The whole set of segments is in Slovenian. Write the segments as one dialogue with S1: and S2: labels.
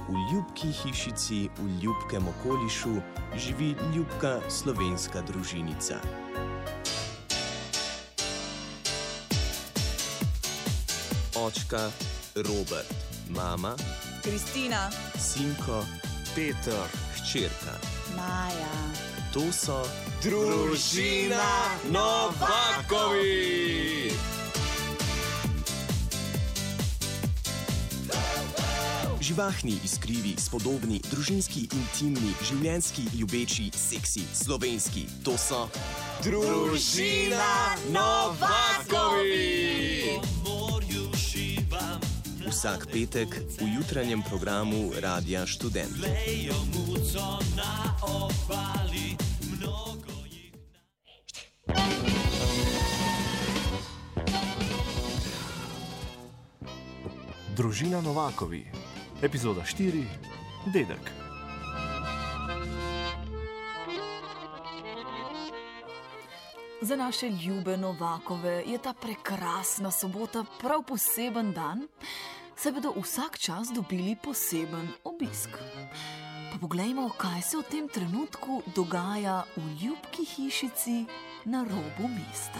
S1: v ljubki hišici v ljubkem okolišu živi ljubka slovenska družinica. Očka Robert, mama
S2: Kristina,
S1: sinko
S3: Peter,
S1: hčerka.
S2: Maja.
S1: To so
S3: Družina Novakovi!
S1: živahni, iskrivi, spodobni, družinski, intimni, življenjski, ljubeči, seksi, slovenski. To so
S3: Družina Novakovi!
S1: Vsak petek v jutranjem programu Radia Študent.
S3: Družina Novakovi, epizoda 4, dedek.
S2: Za naše ljube Novakove je ta prekrasna sobota prav poseben dan, saj bodo vsak čas dobili poseben obisk. Pa poglejmo, kaj se v tem trenutku dogaja v ljubki hišici na robu mesta.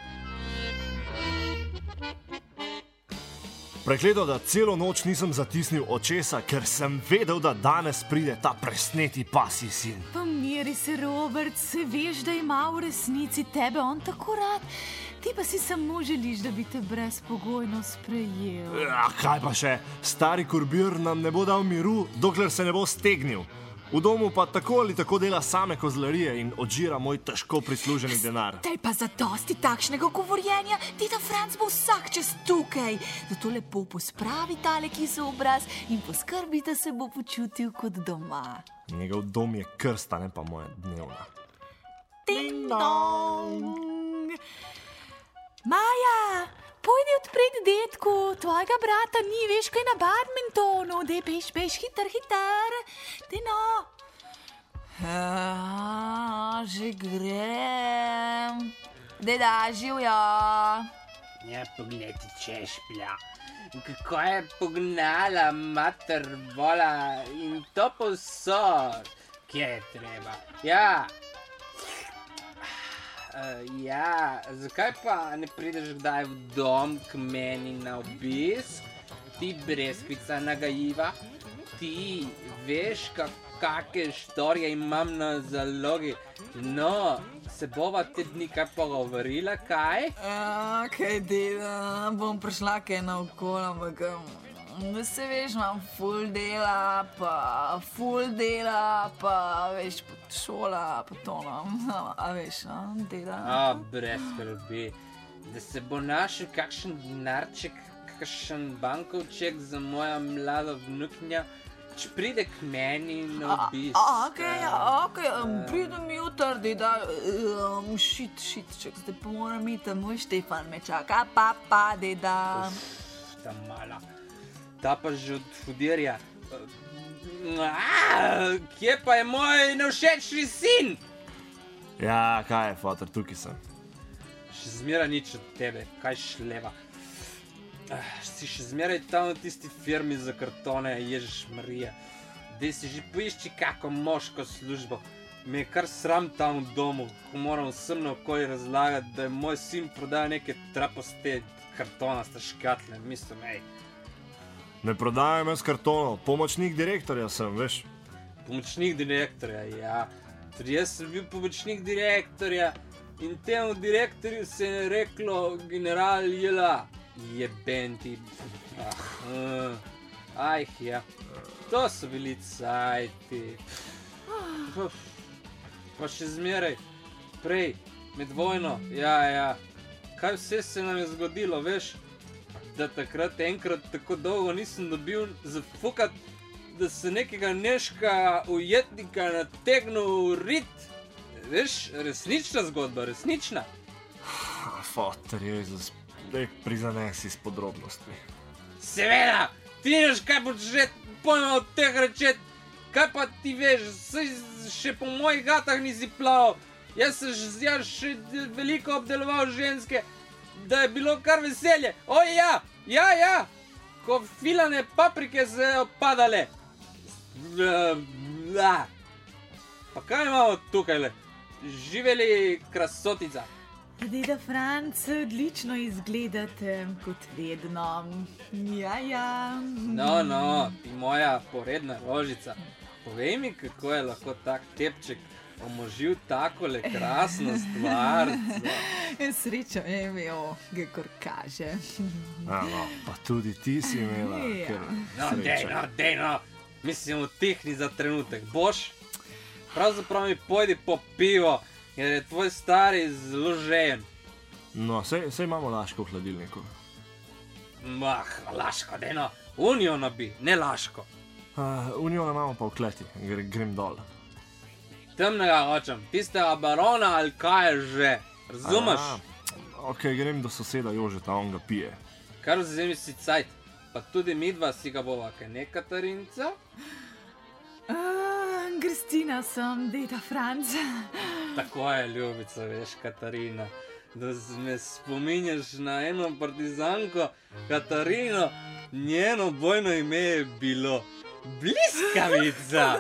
S3: Prekleto, da celo noč nisem zatisnil očesa, ker sem vedel, da danes pride ta presneti pasji sin.
S2: Pomiri se, Robert, se veš, da ima v resnici tebe on tako rad, ti pa si samo želiš, da bi te brezpogojno sprejel.
S3: Kaj pa še, stari kurbir nam ne bo dal miru, dokler se ne bo stegnil. V domu pa tako ali tako dela same kozlarije in odžira moj težko prisluženi denar.
S2: Tej pa zadosti takšnega govorjenja, Tita Franc bo vsak čas tukaj. Zato lepo pospravi tale kisel obraz in poskrbi, da se bo počutil kot doma.
S3: Njegov dom je krsta, ne pa moja dnevna.
S2: Ding dong! Maja, pojdi odpret detku, tvojega brata ni, veš, kaj na badmintonu. Dej, peš, hiter. Dej no. Že grem. Dej da, živjo.
S4: Ja, poglejte, češplja. Kako je pognala mater vola in to povsod. Kje je treba? Ja, zakaj pa ne prideš kdaj v dom k meni na obisk? Ti brezpica nagajiva, ti veš, kakšne štorije imam na zalogi. No, se bova te dni kaj pogovorila, kaj?
S2: Kaj dela, bom prišla kaj naokoli, ampak se veš, imam ful dela, pa veš, šola, pa to, a veš, dela.
S4: Brez skrbi, da se bo našel kakšen denarček, kakšen bankovček za moja mlada vnuknja, če pride k meni na obisk.
S2: Pridem jutr, deda, šit, ček, zdaj pa moram iti, moj Štefan me čaka, pa, deda.
S4: Ta mala. Ta pa že od hudirja. Kje pa je moj nevšečni sin?
S3: Ja, kaj je, fotor, tukaj sem.
S4: Še zmeraj nič od tebe, kaj šleva. Si še zmeraj tam v tisti firmi za kartone, Ježiš Marija. Dej si že poišči kako moško službo. Me je kar sram tam v domu, ko moram vsem naokoli razlagati, da je moj sin prodajal neke trapaste kartonaste škatle. Mislim,
S3: Ne prodajam jaz kartonov, pomočnik direktorja sem, veš.
S4: Pomočnik direktorja, ja. Tudi jaz sem bil pomočnik direktorja in temu direktorju se je reklo general Jela. Jeben ti. Ja. To so bili cajti. Pa še zmeraj, prej, med vojno, ja. Kaj vse se nam je zgodilo, veš? Da takrat enkrat tako dolgo nisem dobil zafukat, da se nekega neška ujetnika nategnil v rit. Veš, resnična zgodba, resnična.
S3: Fotor, Jezus, daj prizanesi s podrobnostmi.
S4: Seveda, ti veš, kaj početi, pojma od teh rečet. Kaj pa ti veš, še po mojih gatah nisi plaval. Jaz sem še veliko obdeloval ženske, da je bilo kar veselje. Ja, ko filane paprike se opadale. Pa kaj imamo tukaj? Živeli krasotica.
S2: Deda Franc, odlično izgledate, kot vedno. Ja.
S4: No, ti moja poredna rožica. Povej mi, kako je lahko tak tepček omožil takole krasno stvar.
S2: Srečo je imel, kakor kaže.
S3: Pa tudi ti si imela.
S4: Dej. Mislim, utihni za trenutek. Boš? Pravzaprav mi pojdi po pivo, jer je tvoj stari zelo žejen.
S3: No, sej imamo Laško v hladilniku.
S4: Laško, dejno. Uniona bi, ne Laško.
S3: Uniona imamo pa v kleti, grem dol.
S4: Temnega hočem, tistega barona ali kaj je že, razumeš?
S3: Ok, grem do soseda Jožeta, on ga pije.
S4: Kar vzemi si cajt, pa tudi midva si ga bova, kaj ne, Katarinca?
S2: Kristina sem, deda Franc.
S4: Tako je, ljubica, veš, Katarina. Da me spominjaš na eno partizanko, Katarino, njeno bojno ime je bilo Bliskavica.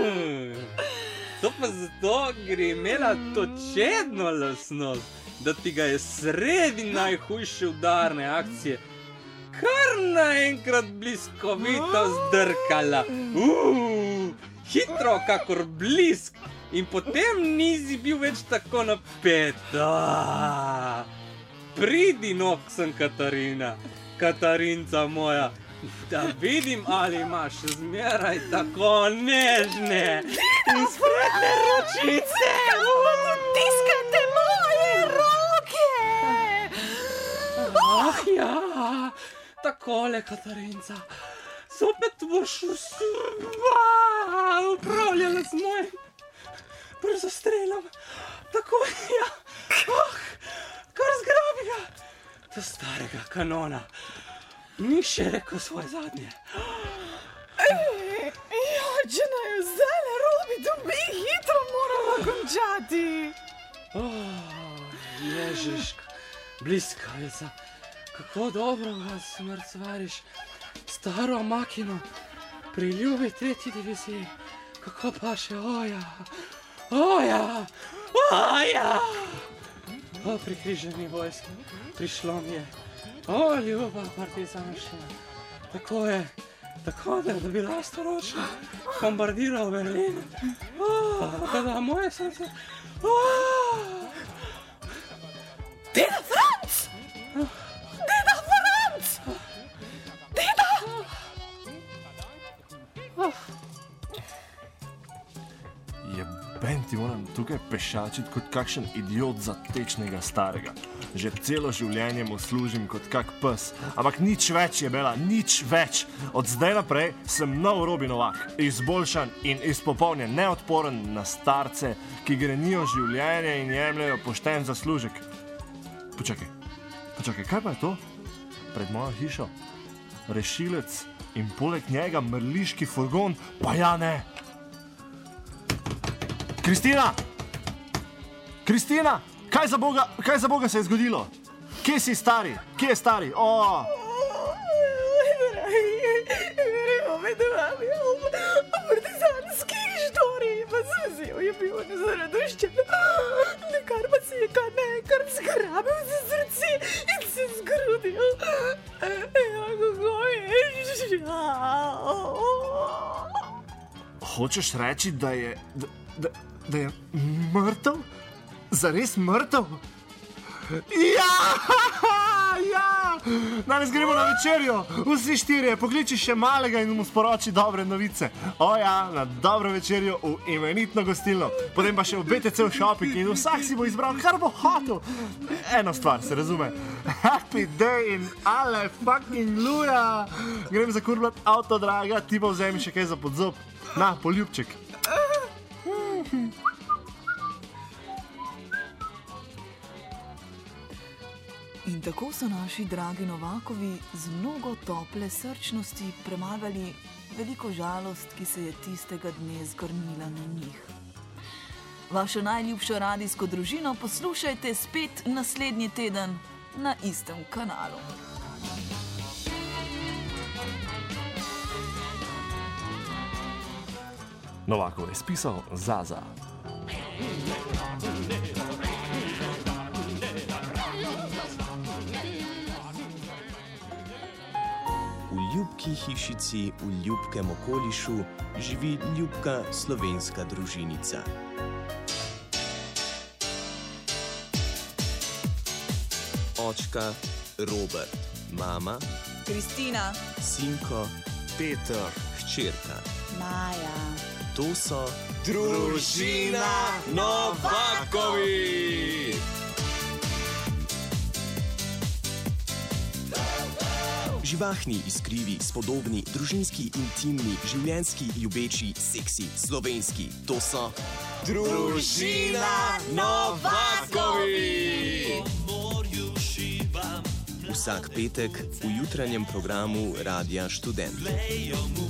S4: To pa zato, ker je imela to čedno lastnost, da ti ga je sredi najhujše udarne akcije kar naenkrat bliskovito zdrkala. Hitro, kakor blisk. In potem nisi bil več tako napet. Pridi nog sem, Katarina, Katarinca moja, da vidim, ali imaš zmeraj tako nežne in spretne ročice.
S2: Tiskate moje roke!
S4: Ja, takole, Katarinca, zopet boš upravljala z mojim brzostrelom. Tako, ja, kar zgrabi ga. Do starega kanona ni še rekel svoje zadnje.
S2: Če naj zdaj Robi dobi, hitro moramo končati.
S4: Ježiška, Bliskavica, kako dobro ga smrcvariš, staro makino, pri ljubi 3. diviziji, kako pa še, pri križani vojski, prišlo mi je, ljuba partizanščina, tako je, da bi lastoročno bombardiral Berlin, da moje srce,
S2: Deda Franc! Deda Franc! Deda!
S3: Jeben ti moram tukaj pešačiti kot kakšen idiot zatečnega starega. Že celo življenje mu služim kot kak pes, ampak nič več je bela, nič več. Od zdaj naprej sem nov Robi Novak, izboljšan in izpopolnjen, neodporen na starce, ki grenijo življenje in jemljajo pošten zaslužek. Počakaj, kaj pa je to? Pred mojo hišo? Rešilec in poleg njega mrliški furgon, pa ja ne! Kristina! Kaj za Boga se je zgodilo? Kje si stari? Kje je stari?
S2: Med vami, partizanski štori, pa se vzel je bil nezaradoščen, nekar pa si je kar naenkrat zgrabil za srce in se zgrudil. Kako je žal.
S3: Hočeš reči, da je mrtev? Zares mrtev? Ja! Danes gremo na večerjo, vsi 4, pokliči še malega in mu sporoči dobre novice. Na dobro večerjo v imenitno gostilno, potem pa še v BTC v shopping in vsak si bo izbral, kar bo hotel. Eno stvar se razume, happy day in ale fucking luja. Grem zakurblat avto, draga, ti pa vzemi še kaj za podzob. Na, poljubček.
S2: In tako so naši dragi Novakovi z mnogo tople srčnosti premagali veliko žalost, ki se je tistega dne zgrnila na njih. Vašo najljubšo radijsko družino poslušajte spet naslednji teden na istem kanalu.
S3: Novakov je spisal Zaza.
S1: V ljubki hišici v ljubkem okolišu živi ljubka slovenska družinica. Očka Robert, mama
S2: Kristina,
S1: Sinko,
S3: Peter,
S1: hčerka.
S2: Maja.
S1: To so
S3: Družina
S1: Novakovi! Živahni, iskrivi, spodobni, družinski, intimni, življenjski, ljubeči, seksi, slovenski. To so
S3: Družina
S1: Novakovi! Vsak petek v jutranjem programu Radia Študent.